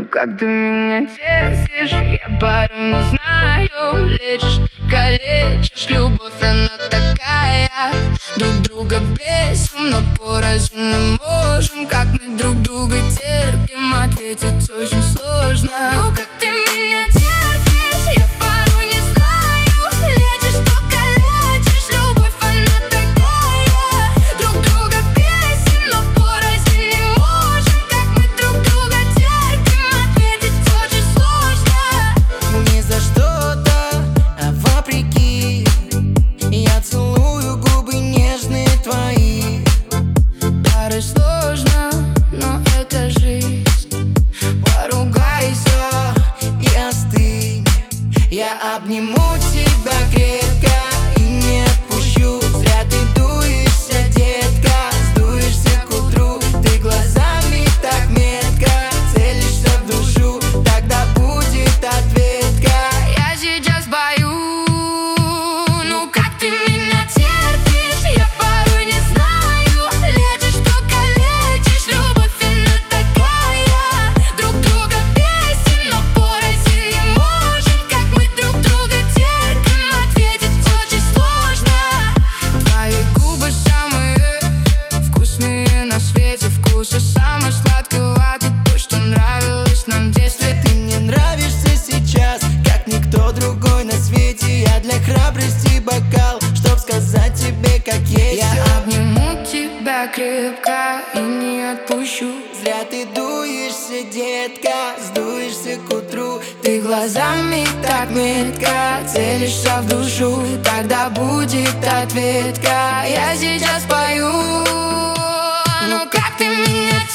как ты меня тешишь, я порой не знаю. Лечишь, калечишь, любовь она такая. Друг друга бесим, но порознь не можем. Как мы друг друга терпим, ответить очень сложно. Ну как ты меня терпишь, я порой не знаю. Лечишь, только лечишь, любовь она такая. Друг друга бесим, но порознь не можем. Как мы друг друга терпим, ответить очень сложно. Не за что-то, а вопреки. Я целую губы нежные твои. Порой сложно, но это жизнь. Поругайся и остынь. Я обниму тебя крепко и не отпущу. Зря ты дуешься, детка, сдуешься к утру. Ты глазами так метко целишься в душу. Тогда будет ответка. Я сейчас бою. Ну как ты меня терпишь, я порой не знаю. Лечишь, только лечишь, любовь она такая. Друг друга бесим, но порознь не можем. Как мы друг друга терпим, ответить очень сложно. Твои губы самые вкусные на свете. Вкусы самый сладковатый, то, что нравилось нам в детстве. Ты мне нравишься сейчас, как никто другой на свете. Я для храбрости бокал, чтоб сказать тебе, как есть. Я обниму тебя крепко и не отпущу. Зря ты дуешься, детка, сдуешься к утру. Ты глазами так метко целишься в душу. Тогда будет ответка. Я сейчас пою. Ну как ты меня